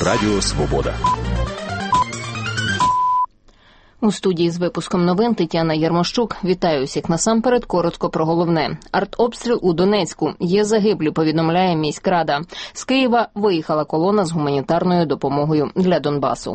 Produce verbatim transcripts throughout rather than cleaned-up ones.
Радіо Свобода. У студії з випуском новин Тетяна Ярмощук. Вітаю всіх. Насамперед, коротко про головне. Артобстріл у Донецьку. Є загиблі, повідомляє міськрада. З Києва виїхала колона з гуманітарною допомогою для Донбасу.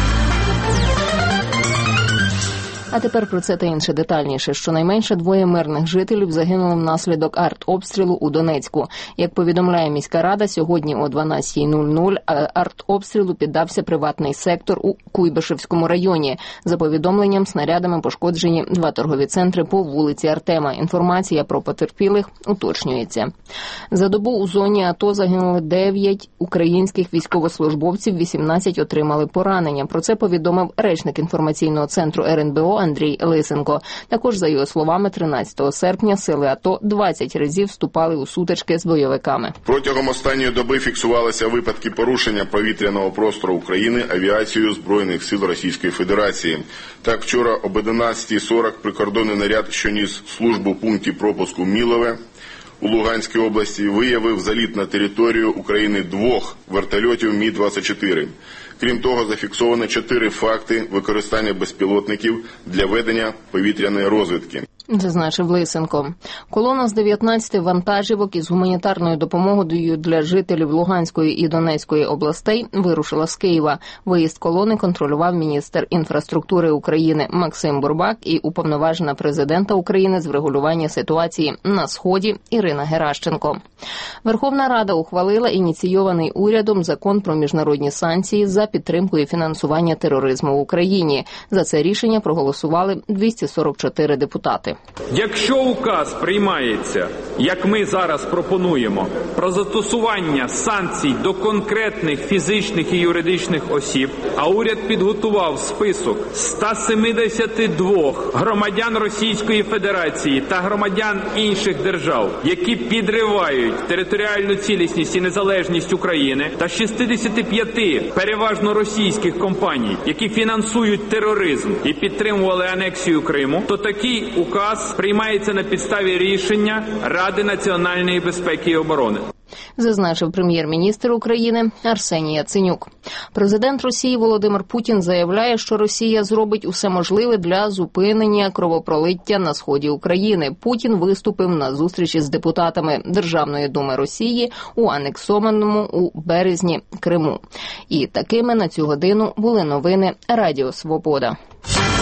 А тепер про це та інше детальніше. Щонайменше двоє мирних жителів загинули внаслідок артобстрілу у Донецьку. Як повідомляє міська рада, сьогодні о дванадцятій нуль нуль артобстрілу піддався приватний сектор у Куйбишевському районі. За повідомленням, снарядами пошкоджені два торгові центри по вулиці Артема. Інформація про потерпілих уточнюється. За добу у зоні АТО загинули дев'ять українських військовослужбовців, вісімнадцять отримали поранення. Про це повідомив речник інформаційного центру ер ен бе о Андрій Лисенко. Також, за його словами, тринадцятого серпня сили АТО двадцять разів вступали у сутички з бойовиками. Протягом останньої доби фіксувалися випадки порушення повітряного простору України авіацією Збройних сил Російської Федерації. Так, вчора об одинадцятій сорок прикордонний наряд, що ніс службу в пункті пропуску Мілове у Луганській області, виявив заліт на територію України двох вертольотів Мі двадцять чотири. Крім того, зафіксовано чотири факти використання безпілотників для ведення повітряної розвідки. Зазначив Лисенко. Колона з дев'ятнадцяти вантажівок із гуманітарною допомогою для жителів Луганської і Донецької областей вирушила з Києва. Виїзд колони контролював міністр інфраструктури України Максим Бурбак і уповноважена президента України з врегулювання ситуації на Сході Ірина Геращенко. Верховна Рада ухвалила ініційований урядом закон про міжнародні санкції за підтримку і фінансування тероризму в Україні. За це рішення проголосували двісті сорок чотири депутати. Якщо указ приймається, як ми зараз пропонуємо, про застосування санкцій до конкретних фізичних і юридичних осіб, а уряд підготував список ста сімдесяти двох громадян Російської Федерації та громадян інших держав, які підривають територіальну цілісність і незалежність України, та шістдесят п'ять переважно російських компаній, які фінансують тероризм і підтримували анексію Криму, то такий указ приймається на підставі рішення Ради національної безпеки і оборони. Зазначив прем'єр-міністр України Арсеній Яценюк. Президент Росії Володимир Путін заявляє, що Росія зробить усе можливе для зупинення кровопролиття на сході України. Путін виступив на зустрічі з депутатами Державної думи Росії у анексованому у березні Криму. І такими на цю годину були новини Радіо Свобода.